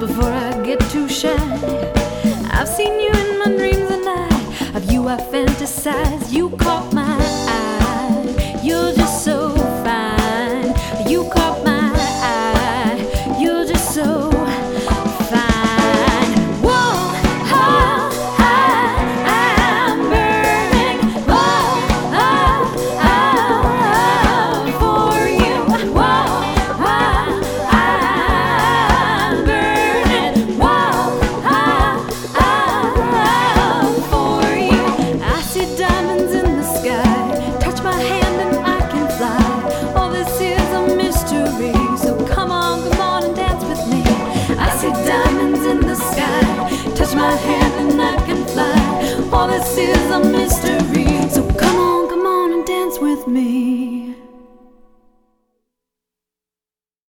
before I get too shy. I've seen you in my dreams at night. Of you I fantasize. You caught my eye. You're just so fine. You caught my eye. You're just so fine. Whoa, I'm burning. Whoa, for you. Whoa, I'm burning. Whoa, for you. I see diamonds in the sky. Touch my hand and I can fly. All this is a mystery, so come on and dance with me. I see diamonds in the sky. Touch my hand and I can fly. All this is a mystery.